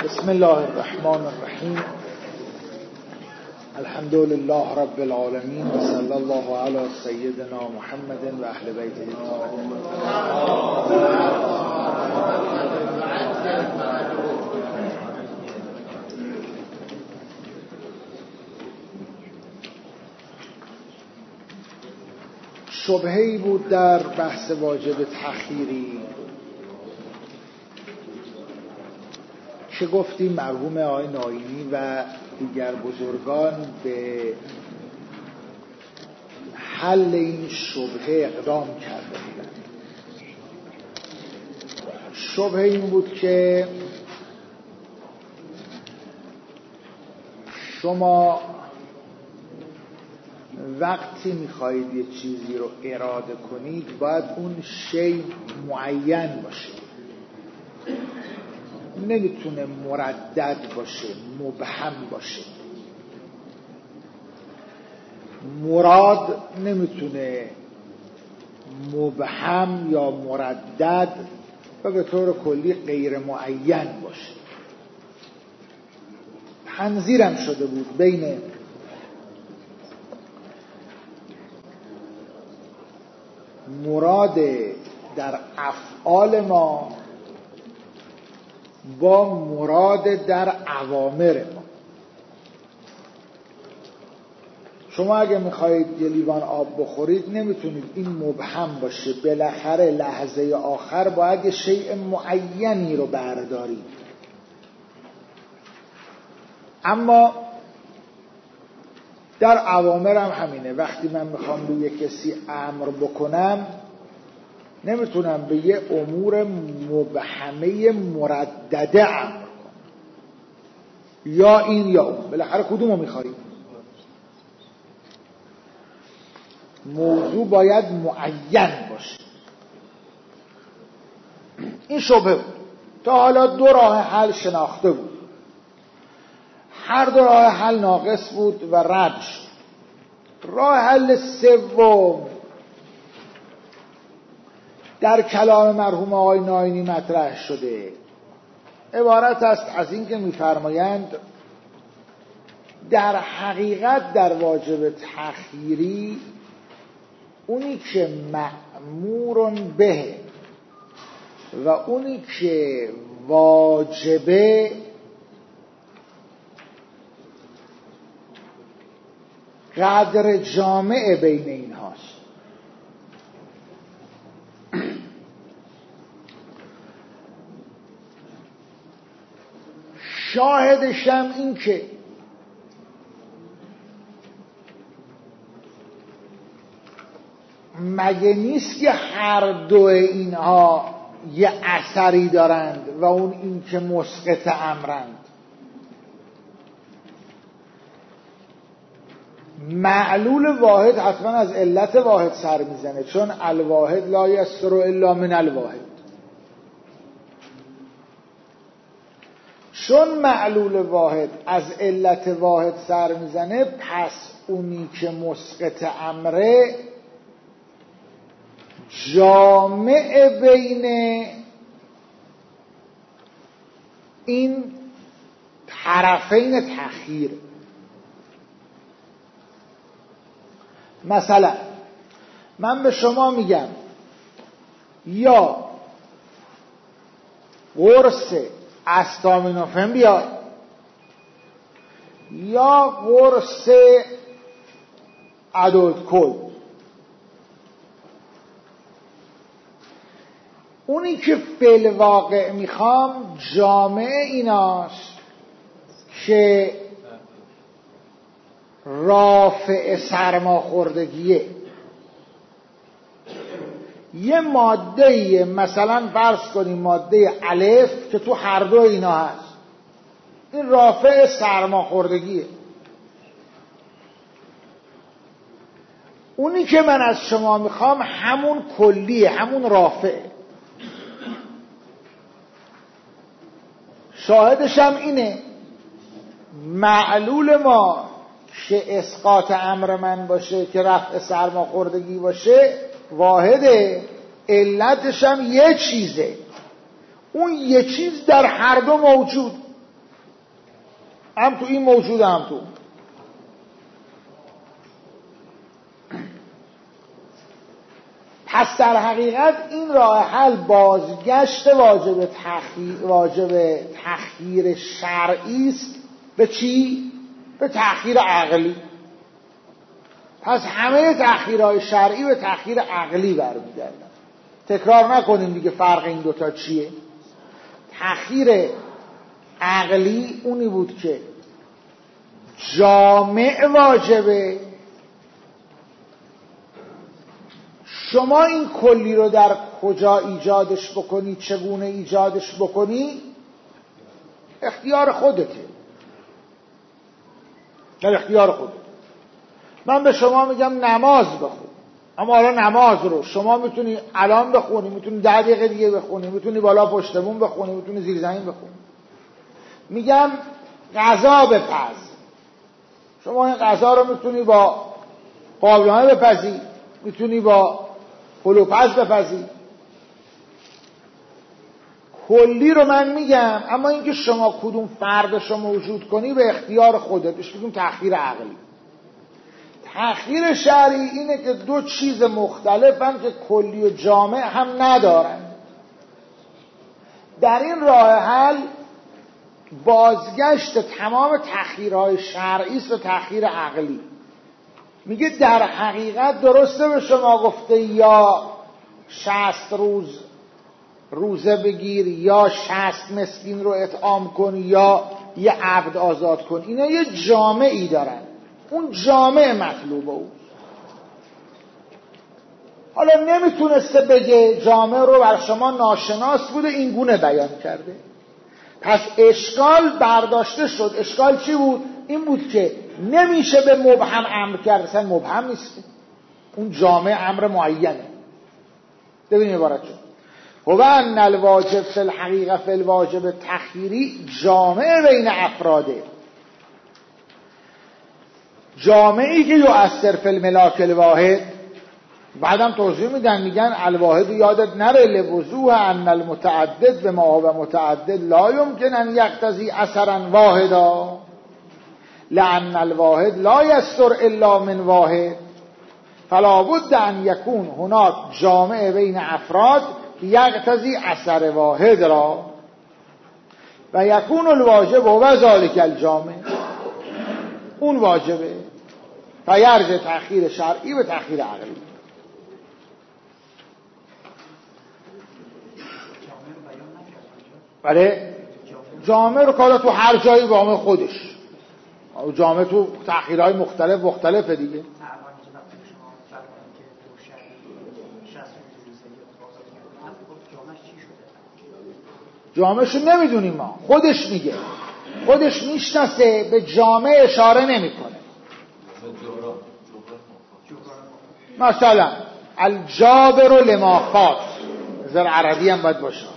بسم الله الرحمن الرحیم. الحمد لله رب العالمین و صلی الله علی سیدنا محمد و اهل بیته الطاهرین. شبهه‌ای بود در بحث واجب تأخیری که گفتیم مرحوم آقای ناینی و دیگر بزرگان به حل این شبهه اقدام کرده بودند. شبهه این بود که شما وقتی میخواهید یه چیزی رو اراده کنید باید اون شی معین باشه، نمیتونه مردد باشه، مبهم باشه. مراد نمیتونه مبهم یا مردد و به طور کلی غیر معین باشه. تنظیرم شده بود بین مراد در افعال ما با مراد در اوامر ما. شما اگه میخواهید یه لیوان آب بخورید نمیتونید این مبهم باشه، بالاخره لحظه آخر باید یه شیء معینی رو بردارید. اما در اوامر هم همینه. وقتی من میخوام به یه کسی امر بکنم نمیتونم به یه امور مبهمه مردده امر کنم، یا این یا اون. بالاخره کدوم رو میخواییم؟ موضوع باید معین باشه. این شبهه بود. تا حالا دو راه حل شناخته بود، هر دو راه حل ناقص بود و رد شد. راه حل سوم در کلام مرحوم آقای ناینی مطرح شده، عبارت است از این که می‌فرمایند در حقیقت در واجب تأخیری اونی که مأمور به و اونی که واجبه قدر جامع بین این هاست. شاهدشم این که مگه نیست که هر دو اینها یه اثری دارند و اون این که مسقط امرند. معلول واحد حتما از علت واحد سر میزنه، چون الواحد لا یستر الا من الواحد. چون معلول واحد از علت واحد سر میزنه، پس اونی که مسقط امره جامع بین این طرفین تأخیر. مثلا من به شما میگم یا قرص استامینوفن بیار یا قرص ادولکل. اونی که فی الواقع میخوام جامع ایناست که رافع سرماخوردگیه. یه ماده مثلا فرض کنیم ماده الف که تو هر دو اینا هست، این رافع سرماخوردگیه. اونی که من از شما میخوام همون کلیه، همون رافعه. شاهدش هم اینه معلول ما که اسقاط امر من باشه، که رفع سرماخوردگی باشه، واحده. علتش هم یه چیزه. اون یه چیز در هر دو موجود. هم تو این موجود هم تو. پس در حقیقت این راه حل بازگشت واجب تخییر شرعی است. به چی؟ به تخییر عقلی. پس همه تخییرهای شرعی به تخییر عقلی برمیگردن. تکرار نکنیم دیگه فرق این دوتا چیه. تخییر عقلی اونی بود که جامع واجبه، شما این کلی رو در کجا ایجادش بکنی، چگونه ایجادش بکنی، اختیار خودته، در اختیار خودت. من به شما میگم نماز بخون، اما حالا نماز رو شما میتونی الان بخونی، میتونی 10 دقیقه دیگه بخونی، میتونی بالا پشت بوم بخونی، میتونی زیر زمین بخونی. میگم غذا بپز، شما این غذا رو میتونی با قابلمه بپزی، میتونی با پلوپز بپزی. کلی رو من میگم، اما اینکه شما کدوم فردش رو موجود کنی به اختیار خودت، بهش میگیم تخییر عقلی. تخییر شرعی اینه که دو چیز مختلفن که کلی و جامع هم ندارن. در این راه حل بازگشت تمام تخییرهای شرعی است و تخییر عقلی. میگه در حقیقت درسته به شما گفته یا 60 روز روزه بگیر، یا 60 مسکین رو اطعام کن، یا یه عبد آزاد کن. اینا یه جامعی دارن، اون جامع مطلوبه. او حالا نمیتونسته بگه، جامع رو بر شما ناشناس بوده، این گونه بیان کرده. پس اشکال برداشته شد. اشکال چی بود؟ این بود که نمیشه به مبهم امر کرد. اصلا مبهم نیست، اون جامع امر معینه. ببینید عبارت شد هو ان الواجب فی الحقیقه فی الواجب تخییری جامع بین افراده، جامعی که یؤثر فی الملاک الواحد. بعدم توضیح میدن، میگن الواحد یادت نره لوضوح ان المتعدد به ما هو متعدد لا یمکن ان یقتضی اثرا واحدا لان الواحد لا یستر الا من واحد فلا بد ان یکون هناک جامع بین افراد یقتضی اثر واحد را و یکون الواجب و ذالک الجامع. اون واجبه فیرجع تخییر شرعی به تخییر عقلی. بله، جامع رو کالا تو هر جایی جامع خودش، جامع تو تخییرهای مختلفه دیگه. جامعشو نمیدونیم ما، خودش میگه، خودش میشناسه، به جامع اشاره نمیکنه. مثلا الجابر لما فات، زر عربی هم باید باشه.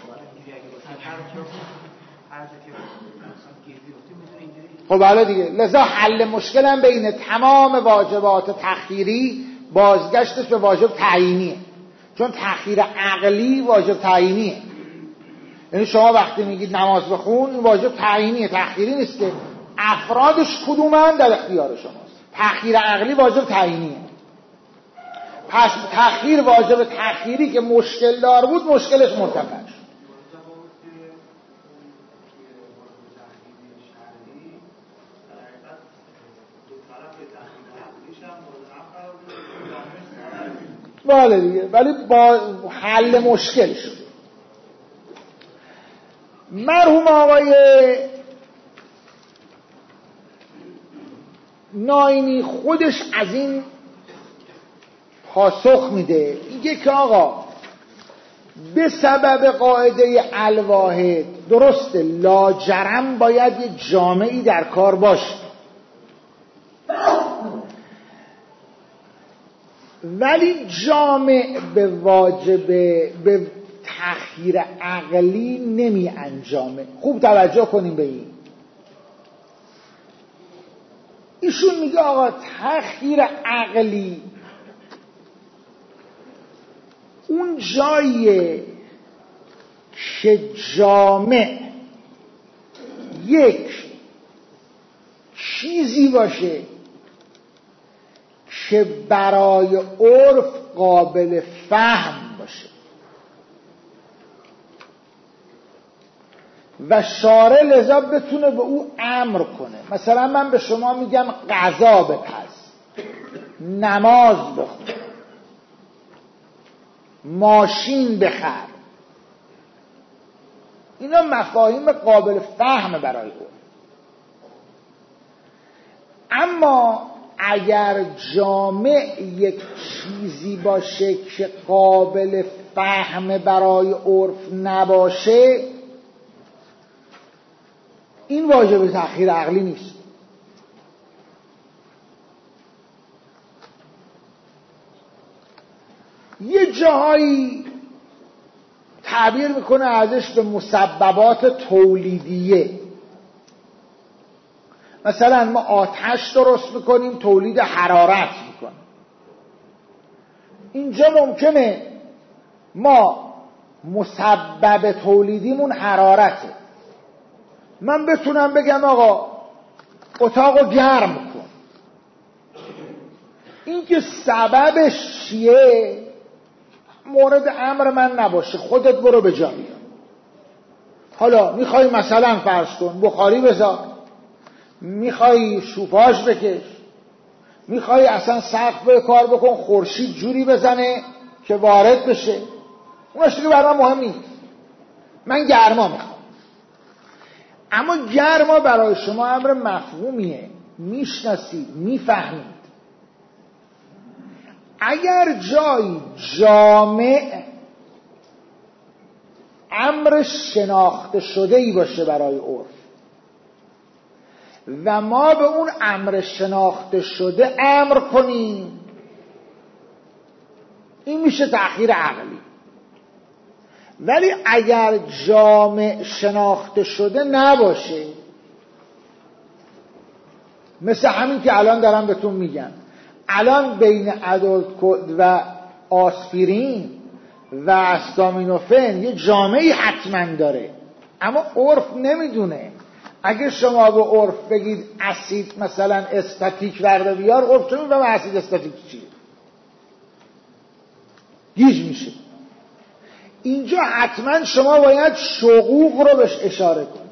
خب بله دیگه. لذا حل مشکل هم بین تمام واجبات تخییری بازگشتش به واجب تعیینیه، چون تخییر عقلی واجب تعیینیه. یعنی شما وقتی میگید نماز بخون، این واجب تعیینیه، تخییری نیست که افرادش کدومن در اختیار شماست. تخییر عقلی واجب تعیینیه. پس تخییر واجب تخییری که مشکل دار بود، مشکلش مرتفع شد. بله دیگه، ولی با حل مشکل شد. مرحوم آقای ناینی خودش از این پاسخ میده، میگه که آقا به سبب قاعده الواحد درسته، لاجرم باید یه جامعی در کار باشه، ولی جامع به واجب به تخییر عقلی نمی انجامه. خوب توجه کنیم به این. ایشون میگه آقا تخییر عقلی اون جاییه که جامع یک چیزی باشه که برای عرف قابل فهم باشه و شارع لذا بتونه به او امر کنه. مثلا من به شما میگم غذا بپز، نماز بخون، ماشین بخر. اینا مفاهیم قابل فهم برای او. اما اگر جامع یک چیزی باشه که قابل فهم برای عرف نباشه، این واجب تأخیر عقلی نیست. یه جاهایی تعبیر میکنه ازش به مسببات تولیدیه. مثلا ما آتش درست میکنیم، تولید حرارت میکنیم. اینجا ممکنه ما مسبب تولیدیمون حرارته، من بتونم بگم آقا اتاقو گرم کن. این که سببش چیه مورد امر من نباشه، خودت برو به جا بیار. حالا میخوای مثلا فرض کن بخاری بذار، میخوای شوفاژ بکش، میخوای اصلا سقف به کار بکن خورشید جوری بزنه که وارد بشه، اونش دیگه برای من مهم نیست. من گرما میخوام. اما گرما برای شما امر مفهومیه، میشناسید، میفهمید. اگر جایی جامع امر شناخته شده ای باشه برای عرف و ما به اون امر شناخته شده امر کنیم، این میشه تأخیر عقلی. ولی اگر جامع شناخته شده نباشه، مثل همین که الان دارم بهتون میگم، الان بین ادولت و آسپرین و استامینوفن یه جامعی حتما داره، اما عرف نمیدونه. اگه شما به عرف بگید اسید مثلا استاتیک ورده بیار، عرف چون میفهمه اسید استاتیک چیه؟ گیج میشه. اینجا حتما شما باید شقوق رو بهش اشاره کنید.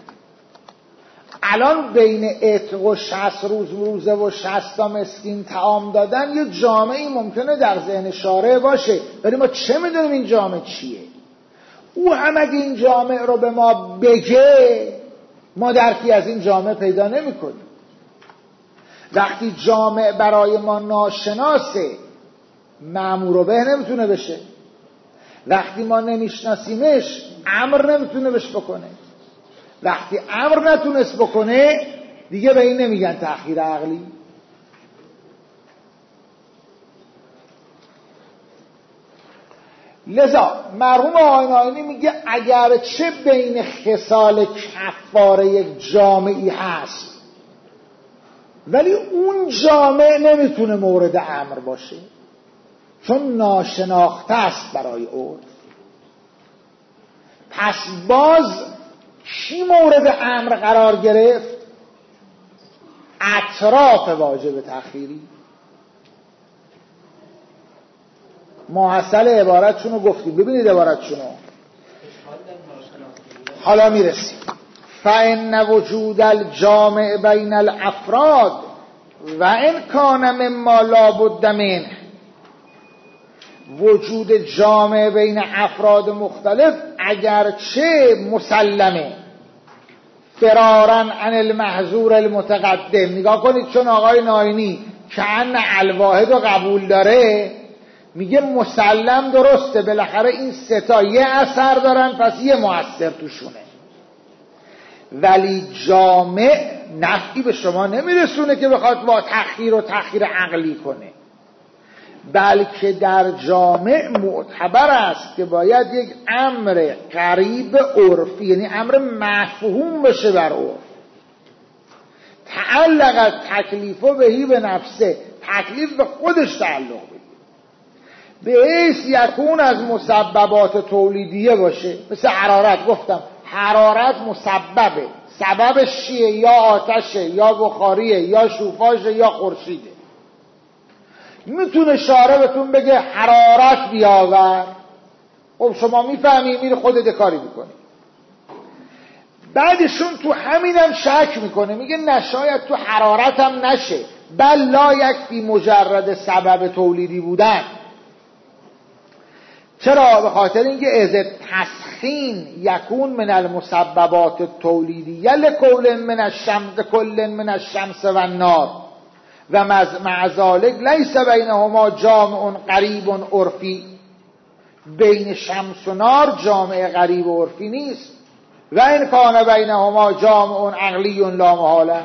الان بین عتق و 60 روزه و 60 مسکین طعام دادن یه جامعی ممکنه در ذهن شارع باشه، ولی ما چه میدونیم این جامع چیه؟ او هم اگه این جامع رو به ما بگه، ما درکی از این جامع پیدا نمی کنیم. وقتی جامع برای ما ناشناسه، مأمور به نمیتونه بشه. وقتی ما نمیشناسیمش، امر نمیتونه بهش بکنه. وقتی امر نتونست بکنه، دیگه به این نمیگن تأخیر عقلی. لذا مرحوم آقای نائینی میگه اگر چه بین خصال کفاره یک جامعی هست، ولی اون جامع نمیتونه مورد امر باشه، چون ناشناخته است برای عرف. پس باز چی مورد امر قرار گرفت؟ اطراف واجب تأخیری. محصل عبارتشون رو گفتیم، ببینید عبارتشون رو. حالا میرسیم. فَإِنَّ وجود الجامع بین الافراد و ان کان مما لا بد منه. وجود جامع بین افراد مختلف اگرچه مسلمه، فرارا عن المحظور المتقدم. نگاه کنید، چون آقای نائینی کأن الواحد رو قبول داره، میگه مسلم درسته، بالاخره این سه تا یه اثر دارن، پس یه مؤثر توشونه. ولی جامع نفعی به شما نمیرسونه که بخواد با تأخیر و تأخیر عقلی کنه، بلکه در جامع معتبر است که باید یک امر قریب عرفی، یعنی امر مفهوم بشه بر عرف. تعلق تکلیف و بهی به نفسه، تکلیف به خودش تعلق بگیر، به حیث یکون از مسببات تولیدیه باشه. مثل حرارت گفتم، حرارت مسببه، سببش چیه؟ یا آتشه، یا بخاریه، یا شوفاژه، یا خورشیده. میتونه شارع بهتون بگه حرارت بیاور، خب شما میفهمی، میره خودت کاری میکنی. بعدشون تو همینم شک میکنه، میگه نشاید تو حرارت هم نشه، بل لا یکفی مجرد سبب تولیدی بودن. چرا؟ به خاطر اینکه از تسخین یکون من المسببات التولیدیه لکل من الشمس و النار و مع ذلک لیس بینهما جامع قریب عرفی. بین شمس و نار جامع قریب و عرفی نیست. و این کان بینهما جامع عقلی لا محاله.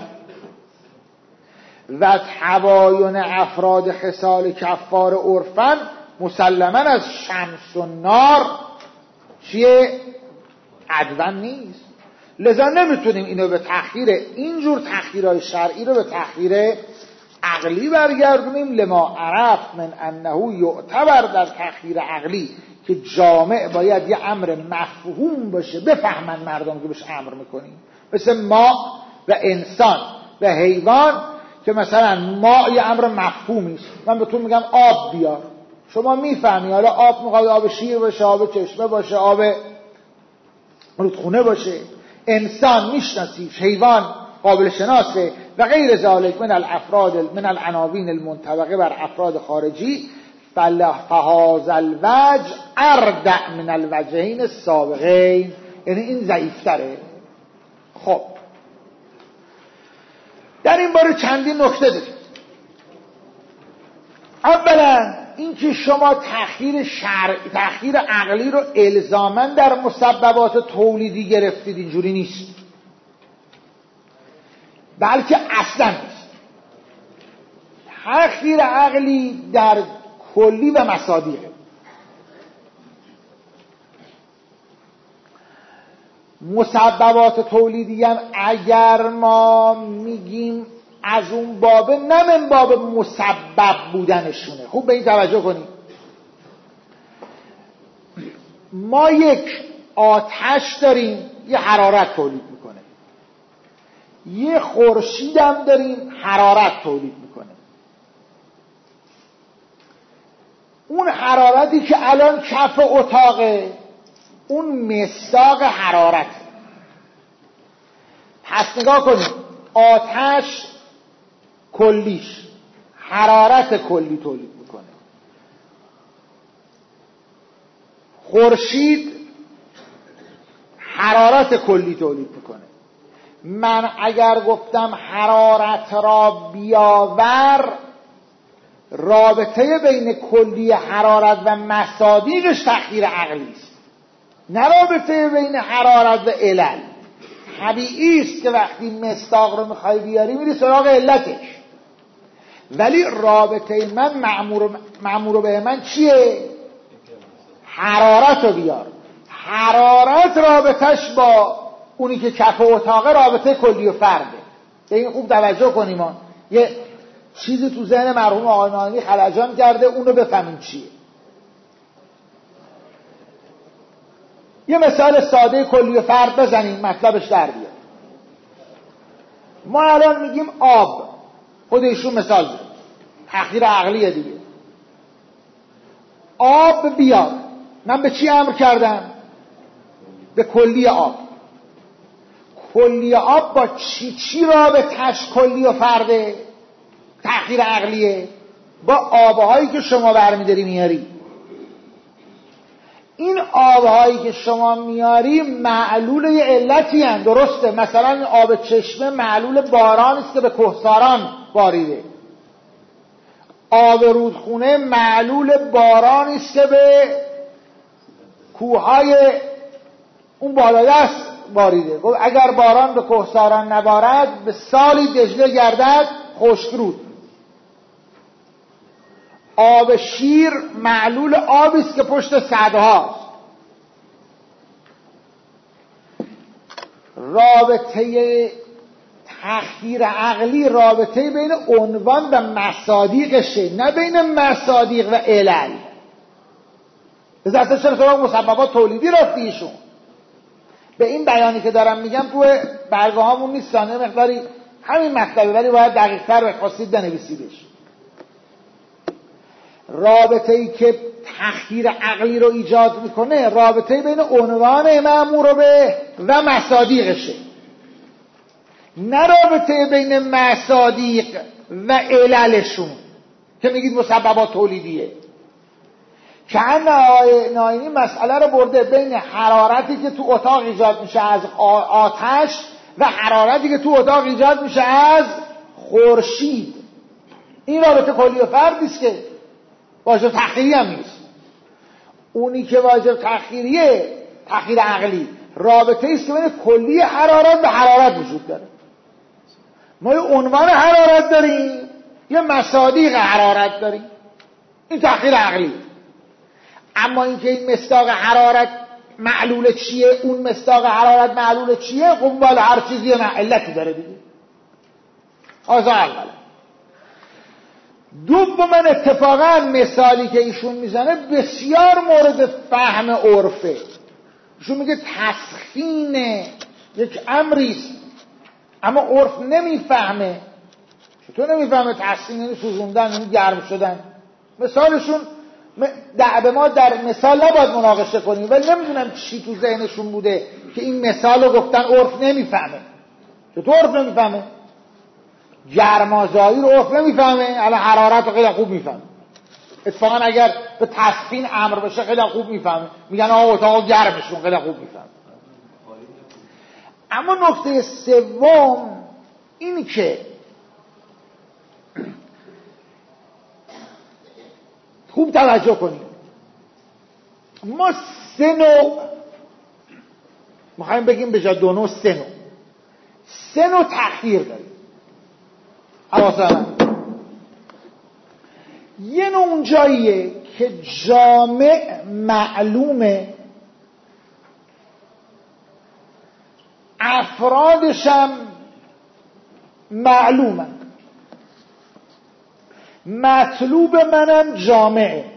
و تباین افراد خصال کفار عرفن مسلما از شمس و نار چیه؟ عدوان نیست. لذا نمیتونیم اینو به تأخیر اینجور تأخیرهای شرعی رو به تأخیر عقلی برگردونیم. لما عرف من انه یعتبر در تأخیر عقلی که جامع باید یه امر مفهوم باشه، بفهمن مردم که بهش امر میکنیم، مثل ما و انسان و حیوان که مثلا ما یه امر مفهومی است. من به تو میگم آب بیار، شما میفهمی، حالا آب میخواد آب شیر باشه، آب چشمه باشه، آب رودخونه باشه. انسان میشناسیش، حیوان قابل شناسه و غیر ذالک من الافراد من العناوین المنطبقه بر افراد خارجی. فهذا الوجه اردع من الوجهین السابقین، یعنی این ضعیفتره. خب در این باره چندین نکته داریم. اولا اینکه شما تأخیر عقلی رو الزاماً در مسببات تولیدی گرفتید، اینجوری نیست، بلکه اصلا نیست. تأخیر عقلی در کلی و مصادیقه. مسببات تولیدی هم اگر ما میگیم از اون بابه، نه من باب مسبب بودنشونه. خوب به این توجه کنید. ما یک آتش داریم، یه حرارت تولید میکنه. یه خورشید هم داریم، حرارت تولید میکنه. اون حرارتی که الان کف اتاقه، اون مصداق حرارت. پس نگاه کنید، آتش کلیش حرارت کلی تولید میکنه، خورشید حرارت کلی تولید میکنه. من اگر گفتم حرارت را بیاور، رابطه بین کلی حرارت و مصادیقش تأخیر عقلی است، نه رابطه بین حرارت و علل. طبیعی است که وقتی مصداق رو میخوای بیاری میری سراغ علتش، ولی رابطه من مأمور به من چیه؟ حرارت رو بیار. حرارت رابطش با اونی که کف اتاقه رابطه کلی و فرده. به این خوب توجه کنیم. یه چیزی تو ذهن مرحوم آقای ناینی خلجان کرده، اونو بفهمیم چیه. یه مثال ساده کلی و فرد بزنیم مطلبش در بیاد. ما الان میگیم آب، خودشون مثال بزن، تأخیر عقلیه دیگه. آب بیار، من به چی امر کردم؟ به کلی آب. کلی آب با چی رابطش کلی و فرده؟ تأخیر عقلیه. با آبهایی که شما برمیداری میاری. این آبهایی که شما میاری معلول یه علتی هست، درسته؟ مثلا آب چشمه معلول باران است که به کوهساران باریده. آب رودخونه معلول باران است که به کوههای اون بالادست باریده. اگر باران به کوهساران نبارد، به سالی دجله گردد خشکرود. آب شیر معلول آبی است که پشت صدهاست. رابطه تأخیر عقلی رابطه بین عنوان و مصادیقشه، نه بین مصادیق و علل. از اصلا چرا سراغ مسببات تولیدی رفتی ایشون؟ به این بیانی که دارم میگم تو برگه هامون نیستن، یه مقداری همین مطلبه ولی باید دقیق‌تر و خواستید بنویسیدش. رابطه ای که تخییر عقلی رو ایجاد میکنه رابطه بین عنوان مأمور به و مصادیقشه، نه رابطه بین مصادیق و عللشون که میگید مسببات تولیدیه. که ناینی مسئله رو برده بین حرارتی که تو اتاق ایجاد میشه از آتش و حرارتی که تو اتاق ایجاد میشه از خورشید. این رابطه کلی و فردیست که واجب تخییری هم نیست. اونی که واجب تخییریه، تخییر عقلی، رابطه ایست که بین کلی حرارت و حرارت وجود داره. ما یه عنوان حرارت داریم، یه مصادیق حرارت داریم، این تخییر عقلی. اما اینکه این مصداق حرارت معلول چیه، اون مصداق حرارت معلول چیه، خب بالا هر چیزی علتی داره دیگه. آزا اولا. دوما اتفاقا مثالی که ایشون میزنه بسیار مورد فهم عرفه. ایشون میگه تسخین یک امریست اما عرف نمیفهمه. چطور نمیفهمه؟ تسخین یعنی سوزوندن، یعنی گرم شدن. مثالشون به ما در مثال نباید مناقشه کنیم، ولی نمیدونم چی تو ذهنشون بوده که این مثال رو گفتن عرف نمیفهمه. چطور عرف نمیفهمه؟ گرمازایی رو عرف نمیفهمه، الان حرارت رو خیلی خوب میفهمه. اتفاقا اگر به تسخین امر بشه خیلی خوب میفهمه، میگن آقا اتاق گرمشون خیلی خوب میفهمه. اما نکته سوم این که خوب توجه کنیم، ما سه نوع میخوایم بگیم به جای دو نوع سه نوع تخییر داریم. یه نوع اون جاییه که جامع معلومه، افرادشم معلومه، مطلوب منم جامعه.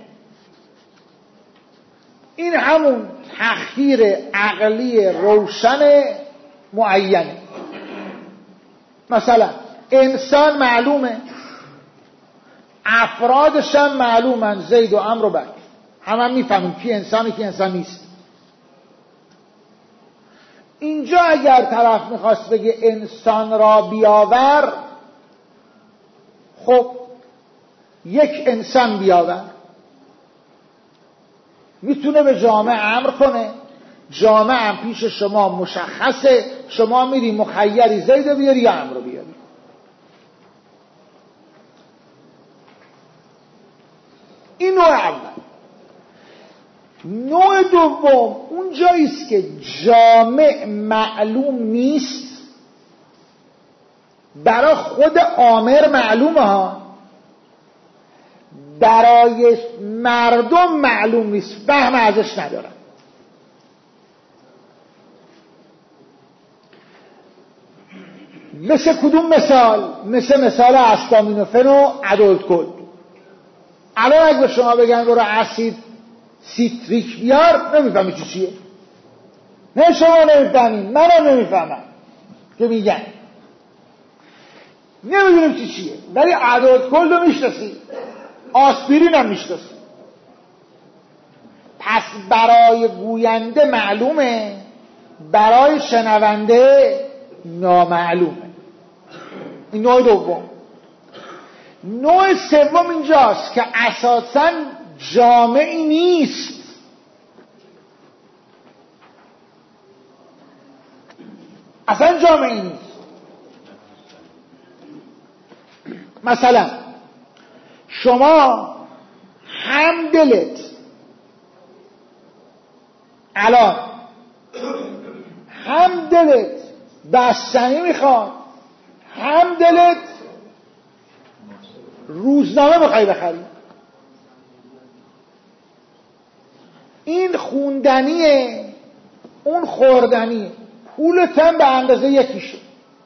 این همون تخییر عقلی روشن معینه. مثلا انسان معلومه، افرادش هم معلومن، زید و عمرو و بکر، همه میفهمیم کی انسانی کی انسان نیست. اینجا اگر طرف میخواست بگه انسان را بیاور، خب یک انسان بیاور، میتونه به جامعه امر کنه، جامعه هم پیش شما مشخصه، شما میری مخیری زید بیاری یا عمرو بیاری. این نوع اول. نوع دوم اون جاییست که جامع معلوم نیست، برای خود آمر معلومه ها، برای مردم معلوم نیست، فهم ازش ندارن. مثل کدوم مثال؟ مثل مثال استامینوفن و ادولتکل. الان اگه به شما بگن برو اسید سیتریک بیار، نمیفهمی چیه. نه شما نمیفهمین، منم نمیفهمم که میگن، نمیدونیم چیه. ولی ادولتکل رو میشناسی، آسپرین هم میشناسی. پس برای گوینده معلومه، برای شنونده نامعلومه. این نوع دوم. نوع سوم اینجاست که اساساً جامعی نیست، اصلا جامعی نیست. مثلا شما هم دلت الان هم دلت بستنی میخواد، هم دلت روزنامه میخوای بخری. این خوندنیه، اون خوردنیه، پولت هم به اندازه یکیشه.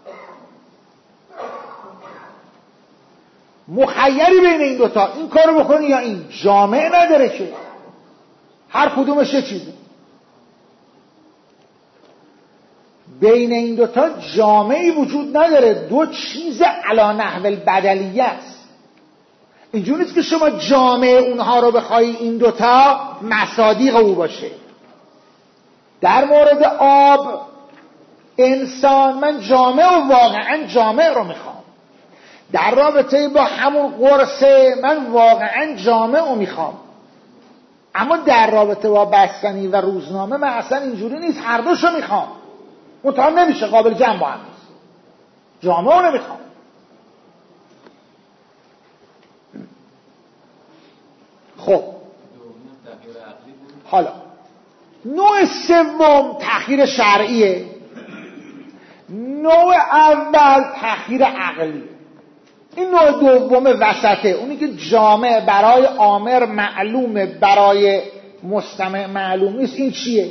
مخیری بین این دوتا، این کارو بکنی یا این. جامعه نداره که، هر کدومش یه چیزه. بین این دوتا جامعی وجود نداره، دو چیز علی نحو البدلیه است. اینجور نیست که شما جامع اونها رو بخوای این دوتا مصادیق او باشه. در مورد آب انسان من جامع و واقعا جامع رو میخوام، در رابطه با همون قرصه من واقعا جامع رو میخوام، اما در رابطه با بستنی و روزنامه من اصلا اینجوری نیست، هر دوشو میخوام، منتها نمیشه قابل جمع با هم نیست، جامع رو نمیخوام. خب حالا نوع سوم تأخیر شرعیه، نوع اول تأخیر عقلی. این نوع دوم وسطه، اونی که جامع برای آمر معلومه برای مستمع معلوم نیست. این چیه؟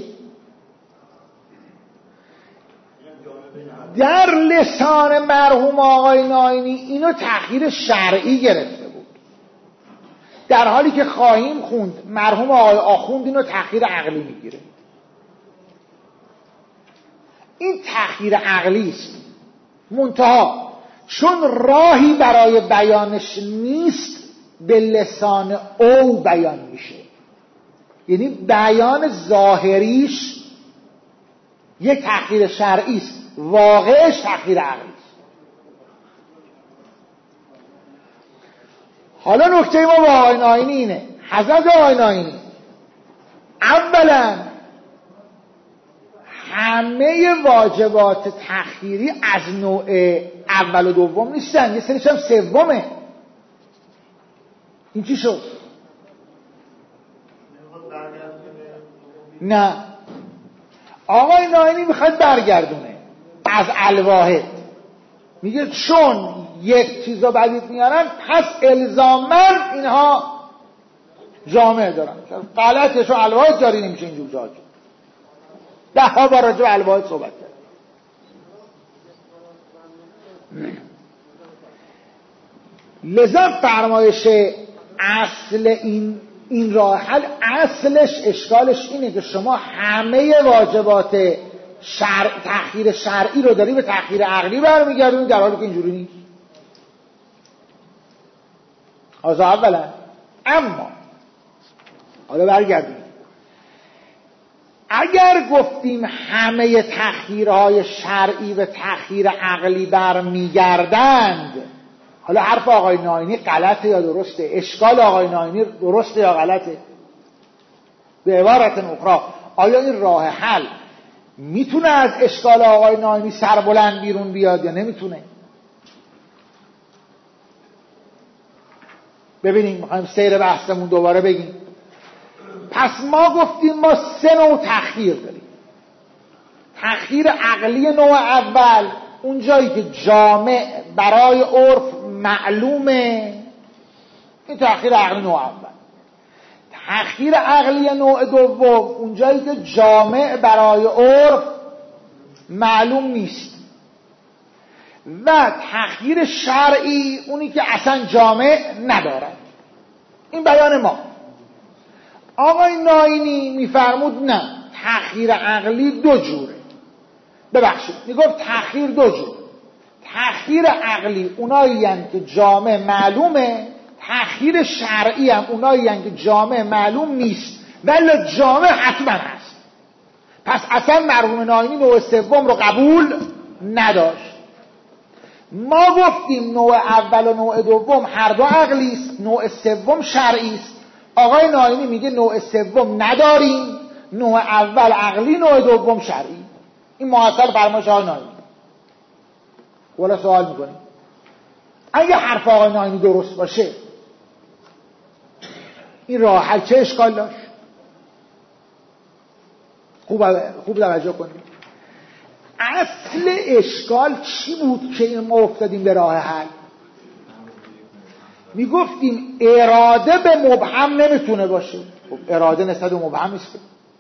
در لسان مرحوم آقای ناینی اینو تأخیر شرعی گرفته بود، در حالی که خواهیم خوند مرحوم آقای آخوند اینو تأخیر عقلی میگیره. این تأخیر عقلی است، منتها چون راهی برای بیانش نیست به لسان او بیان میشه، یعنی بیان ظاهریش یک تأخیر شرعی است، واقعش تأخیر عقلی است. حالا نکته ما با آقای ناینی اینه، حضرت آقای ناینی اولا همه واجبات تأخیری از نوع اول و دوم نیستن، یه سریش هم سومه. این چی شد؟ نه، آقای ناینی میخواد برگردونه از الواحد، میگه چون یک چیزا بدید میارن پس الزاماً اینها جامعه دارن. غلطه، چون الواحد جاری نمیشه اینجور جاها. 10 بار راجع به الواحد صحبت کرد. لذا فرمایش اصل این راه حل، اصلش اشکالش اینه که شما همه واجبات تأخیر شرعی رو داری به تأخیر عقلی برمیگردونی، در حالی که اینجوری نیست. از اولا اما حالا برگردونیم، اگر گفتیم همه تأخیرهای شرعی به تأخیر عقلی برمیگردند، حالا حرف آقای ناینی غلطه یا درسته؟ اشکال آقای ناینی درسته یا غلطه؟ به عبارت اخرى آیا این راه حل میتونه از اشکال آقای ناینی سربلند بیرون بیاد یا نمیتونه؟ ببینیم، میخوایم سیر بحثمون دوباره بگیم. پس ما گفتیم ما 3 نوع تأخیر داریم. تأخیر عقلی نوع اول، اون جایی که جامع برای عرف معلومه، این تأخیر عقلی نوع اول. تأخیر عقلی نوع دوم، اون جایی که جامع برای عرف معلوم نیست. و تأخیر شرعی، اونی که اصلا جامع ندارد. این بیان ما. آقای ناینی میفرمود نه، تأخیر عقلی 2 جوره. ببخشید، میگفت تأخیر 2 جور. تأخیر عقلی اونایی هستند که جامع معلومه، تأخیر شرعی هم اونایی هستند که جامع معلوم نیست ولی جامع حتما هست. پس اصلا مرحوم ناینی نوع سوم رو قبول نداشت. ما گفتیم نوع اول و نوع دوم هر دو عقلی است، نوع سوم شرعی است. آقای ناینی میگه نوع سوم نداریم، نوع اول عقلی، نوع دوم شرعی. این محصل فرمایش آقای ناینی. ولی سوال میکنیم اگه حرف آقای ناینی درست باشه این راه حل چه اشکال داشت؟ خوب توجه کنیم. اصل اشکال چی بود که ما افتادیم به راه حل؟ میگفتیم اراده به مبهم نمیتونه باشه. خب اراده نسبت به مبهم نیست.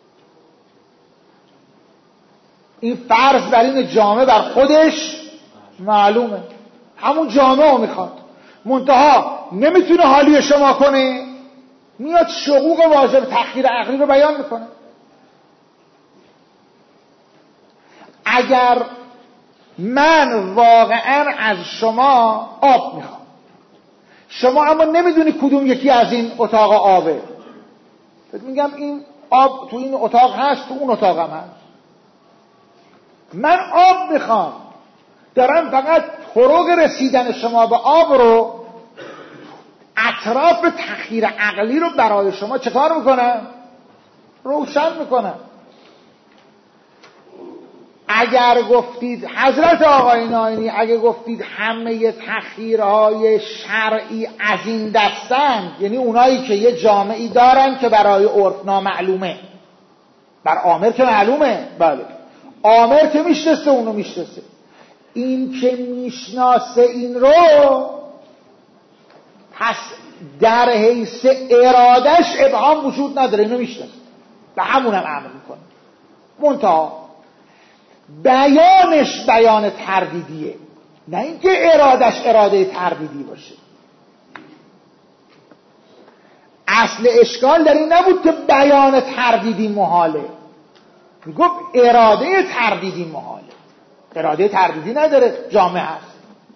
این فرض بر این جامعه بر خودش معلومه، همون جامعه رو میخواد، منتها نمیتونه حالی شما کنه، میاد شقوق واجب تأخیر عقلی رو بیان میکنه. اگر من واقعا از شما آب میخوام، شما اما نمیدونی کدوم یکی از این اتاق آبه، میگم این آب تو این اتاق هست، تو اون اتاق هم هست، من آب میخوام، دارم فقط طرق رسیدن شما به آب رو، اطراف تخییر عقلی رو برای شما چه کار میکنم؟ روشن میکنم. اگر گفتید حضرت آقای ناینی، اگر گفتید همه تخییرهای شرعی از این دستن، یعنی اونایی که یه جامعی دارن که برای عرف نامعلومه، بر آمر که معلومه، بله آمر که میشناسه اونو میشناسه، این که میشناسه این رو، پس در حیث ارادش ابهام وجود نداره، اینو میشناسه، به همونم عمل میکنه، منتها بیانش بیان تردیدیه، نه اینکه ارادش اراده تردیدی باشه. اصل اشکال در این نبود که بیان تردیدی محاله، میگفت اراده تردیدی محاله، اراده تردیدی نداره، جامعه هست.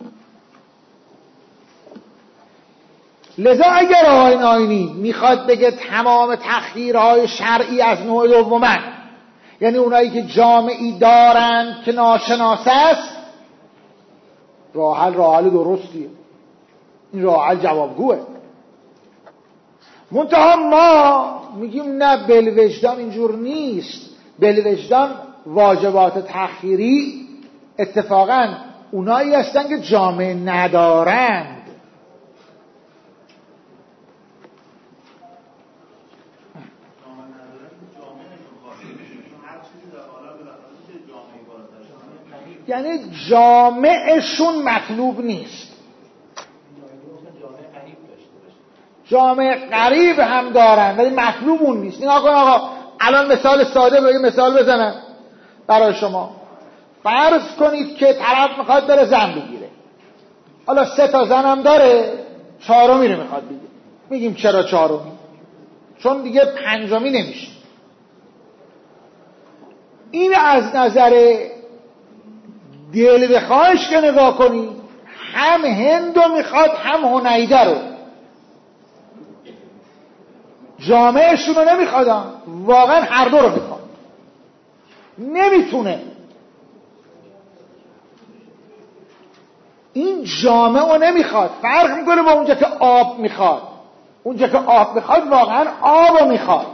لذا اگر آقای ناینی میخواد بگه تمام تخییرهای شرعی از نوع دومن، یعنی اونایی که جامعی دارن که ناشناس است، راه حل درستیه، این راه حل جوابگوه. منتها ما میگیم نه، بالوجدان اینجور نیست. بالوجدان واجبات تخییری اتفاقا اونایی هستن که جامعه ندارند. یعنی جامعشون مطلوب نیست، جامعه قریب هم دارن ولی مطلوب اون نیست. نگاه کن آقا، الان مثال ساده به مثال بزنم برای شما. فرض کنید که طرف میخواد بره زن بگیره، حالا 3 تا زن هم داره، 4می رو میخواد بگیره. میگیم چرا 4می؟ چون دیگه 5می نمیشه. این از نظر دل بخواهش که نگاه کنی، هم هندو میخواد هم هنیده رو، جامعهشون رو نمیخوادن، واقعا هر دو رو میخواد، نمیتونه این جامعه رو نمیخواد. فرق میکنه با اونجا که آب میخواد، اونجا که آب میخواد واقعا آب رو میخواد،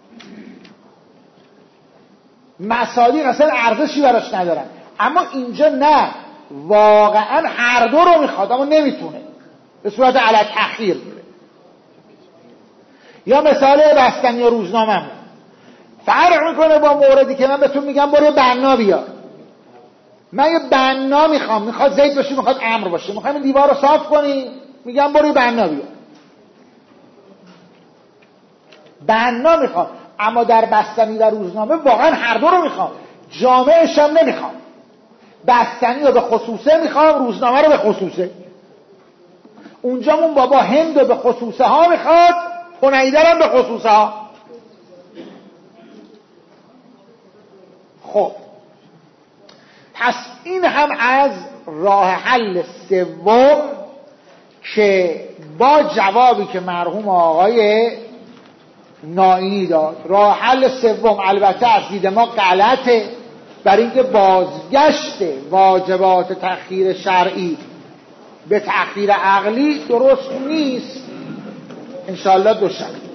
مصادیق اصلا ارزشی براش ندارن. اما اینجا نه، واقعا هر دو رو میخواد اما نمیتونه، به صورت علی تأخیر میره. یا مثال بستنی یا روزنامه فرق میکنه با موردی که من بهتون میگم برو بنا بیار. من یه بنا میخوام، میخواد زید باشه، میخواد امر باشه، میخوام این دیوار رو صاف کنی، میگم برو بنا بیار. بنا میخوام، اما در بستنی و روزنامه واقعا هر دو رو میخوام، جامعش هم نمیخوام. بستنی رو به خصوصه میخوام، روزنامه رو به خصوصه. اونجا اون بابا هند رو به خصوصه ها میخواد، هنیده رو به خصوصه ها. خب پس این هم از راه حل سوم که با جوابی که مرحوم آقای ناینی داد. راه حل سوم البته از دید ما غلطه، برای اینکه بازگشت واجبات تخییر شرعی به تخییر عقلی درست نیست. انشاءالله دوشنبه